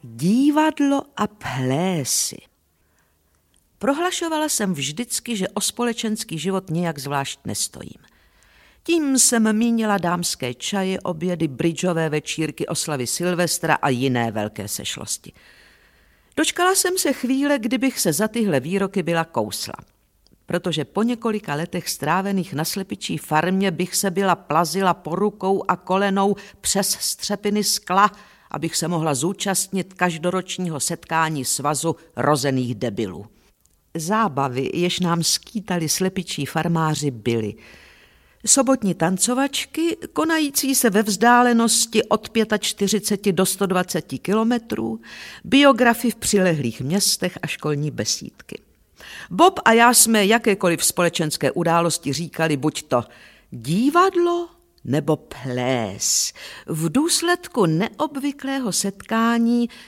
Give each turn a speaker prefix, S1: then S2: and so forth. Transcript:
S1: Divadlo a plésy. Prohlašovala jsem vždycky, že o společenský život nějak zvlášť nestojím. Tím jsem mínila dámské čaje, obědy, bridžové večírky, oslavy Silvestra a jiné velké sešlosti. Dočkala jsem se chvíle, kdybych se za tyhle výroky byla kousla. Protože po několika letech strávených na slepičí farmě bych se byla plazila po rukou a kolenou přes střepiny skla, abych se mohla zúčastnit každoročního setkání svazu rozených debilů. Zábavy, jež nám skýtali slepičí farmáři, byly sobotní tancovačky, konající se ve vzdálenosti od 45 do 120 kilometrů, biografy v přilehlých městech a školní besídky. Bob a já jsme jakékoliv společenské události říkali buď to divadlo nebo ples. V důsledku neobvyklého setkání